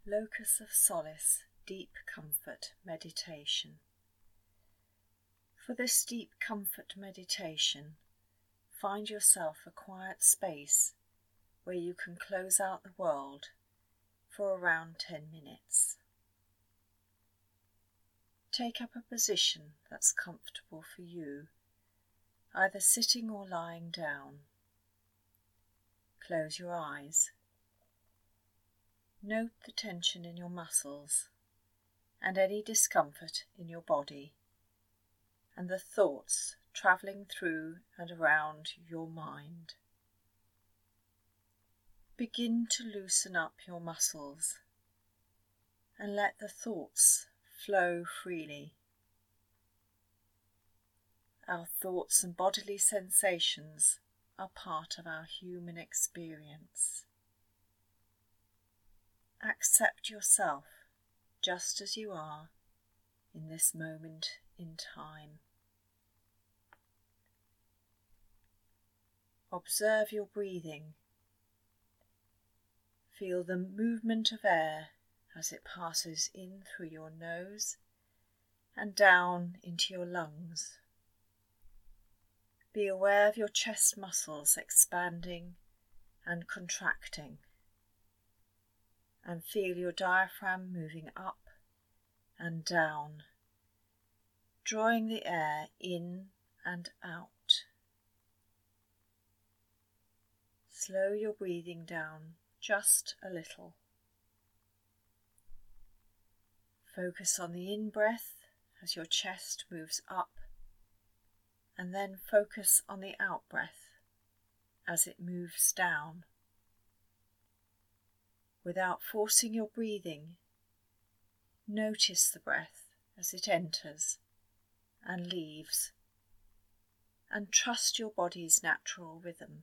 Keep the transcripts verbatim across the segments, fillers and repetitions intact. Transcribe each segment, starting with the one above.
Locus of Solace, Deep Comfort Meditation. For this deep comfort meditation, find yourself a quiet space where you can close out the world for around ten minutes. Take up a position that's comfortable for you, either sitting or lying down. Close your eyes. Note the tension in your muscles and any discomfort in your body, and the thoughts travelling through and around your mind. Begin to loosen up your muscles and let the thoughts flow freely. Our thoughts and bodily sensations are part of our human experience. Accept yourself just as you are in this moment in time. Observe your breathing. Feel the movement of air as it passes in through your nose and down into your lungs. Be aware of your chest muscles expanding and contracting, and feel your diaphragm moving up and down, drawing the air in and out. Slow your breathing down just a little. Focus on the in-breath as your chest moves up, and then focus on the out-breath as it moves down. Without forcing your breathing, notice the breath as it enters and leaves, and trust your body's natural rhythm.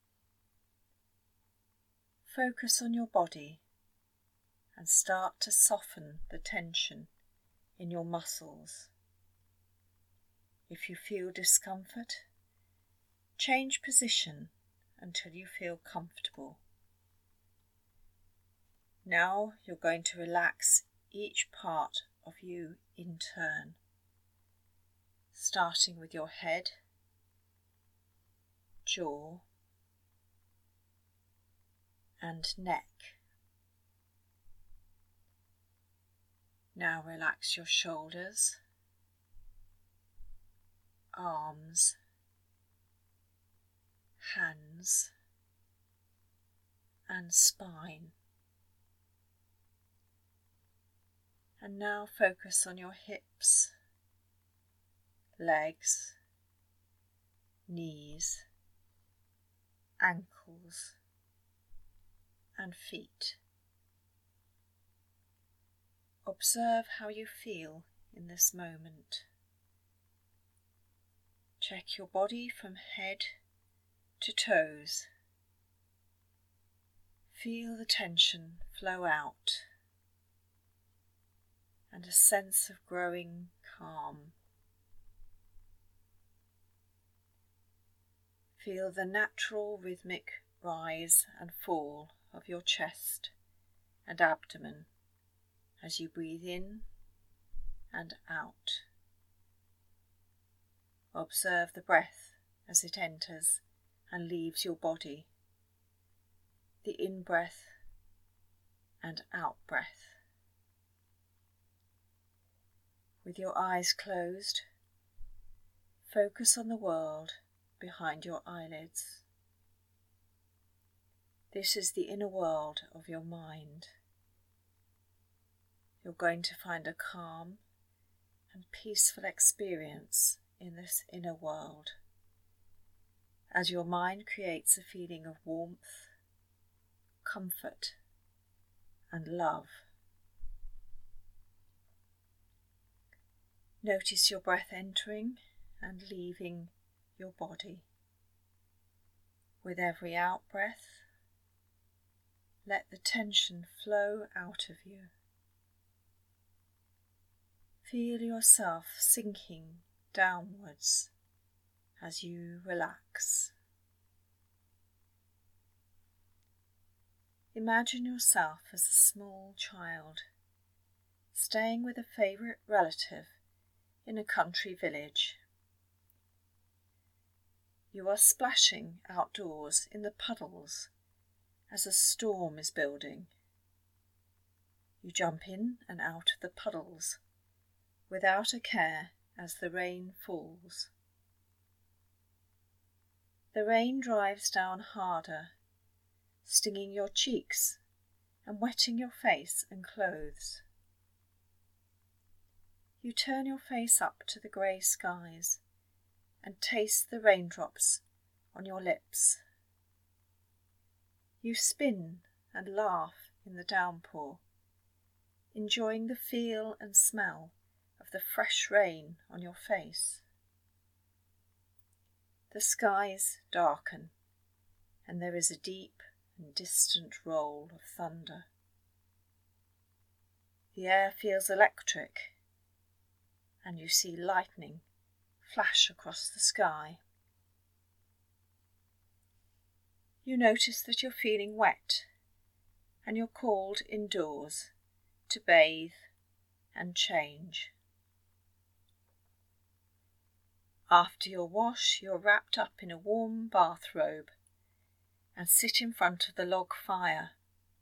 Focus on your body and start to soften the tension in your muscles. If you feel discomfort, change position until you feel comfortable. Now you're going to relax each part of you in turn, starting with your head, jaw, and neck. Now relax your shoulders, arms, hands, and spine. And now focus on your hips, legs, knees, ankles, and feet. Observe how you feel in this moment. Check your body from head to toes. Feel the tension flow out and a sense of growing calm. Feel the natural rhythmic rise and fall of your chest and abdomen as you breathe in and out. Observe the breath as it enters and leaves your body, the in-breath and out-breath. With your eyes closed, focus on the world behind your eyelids. This is the inner world of your mind. You're going to find a calm and peaceful experience in this inner world, as your mind creates a feeling of warmth, comfort, and love. Notice your breath entering and leaving your body. With every out-breath, let the tension flow out of you. Feel yourself sinking downwards as you relax. Imagine yourself as a small child, staying with a favourite relative in a country village. You are splashing outdoors in the puddles as a storm is building. You jump in and out of the puddles without a care as the rain falls. The rain drives down harder, stinging your cheeks and wetting your face and clothes. You turn your face up to the grey skies and taste the raindrops on your lips. You spin and laugh in the downpour, enjoying the feel and smell of the fresh rain on your face. The skies darken, and there is a deep and distant roll of thunder. The air feels electric, and you see lightning flash across the sky. You notice that you're feeling wet, and you're called indoors to bathe and change. After your wash, you're wrapped up in a warm bathrobe and sit in front of the log fire,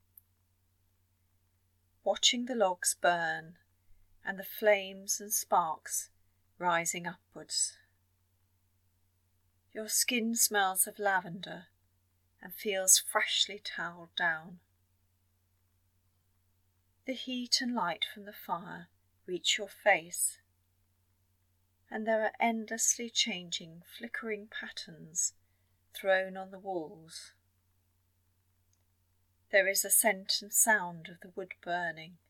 watching the logs burn and the flames and sparks rising upwards. Your skin smells of lavender and feels freshly towelled down. The heat and light from the fire reach your face, and there are endlessly changing, flickering patterns thrown on the walls. There is a scent and sound of the wood burning.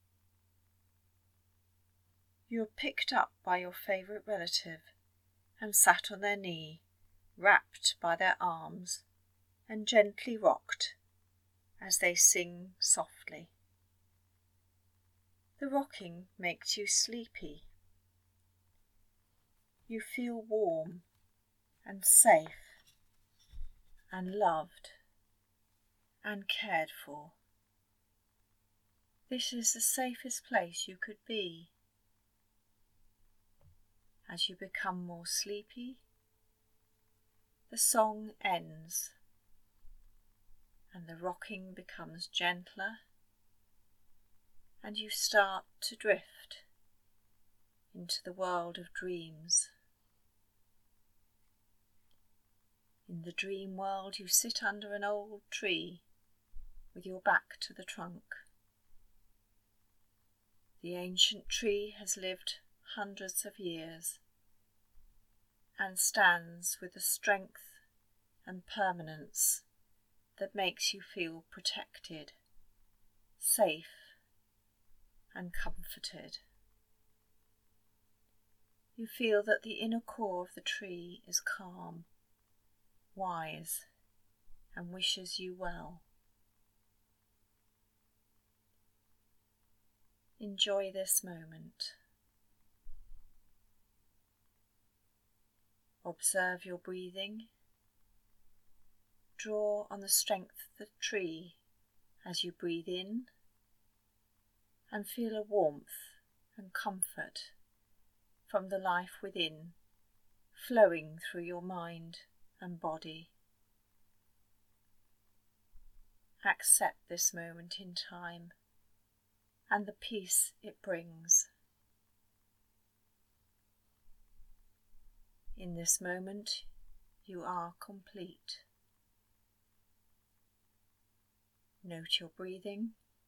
You are picked up by your favourite relative and sat on their knee, wrapped by their arms and gently rocked as they sing softly. The rocking makes you sleepy. You feel warm and safe and loved and cared for. This is the safest place you could be. As you become more sleepy, the song ends and the rocking becomes gentler, and you start to drift into the world of dreams. In the dream world, you sit under an old tree with your back to the trunk. The ancient tree has lived hundreds of years and stands with a strength and permanence that makes you feel protected, safe and comforted. You feel that the inner core of the tree is calm, wise, and wishes you well. Enjoy this moment. Observe your breathing. Draw on the strength of the tree as you breathe in, and feel a warmth and comfort from the life within flowing through your mind and body. Accept this moment in time and the peace it brings. In this moment, you are complete. Note your breathing.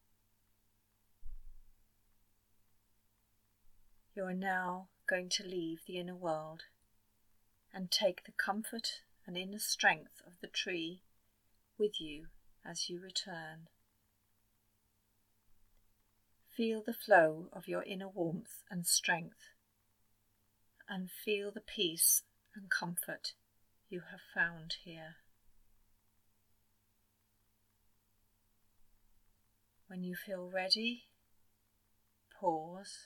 You are now going to leave the inner world and take the comfort and inner strength of the tree with you as you return. Feel the flow of your inner warmth and strength, and feel the peace and comfort you have found here. When you feel ready, pause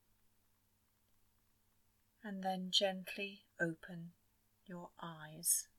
and then gently open your eyes.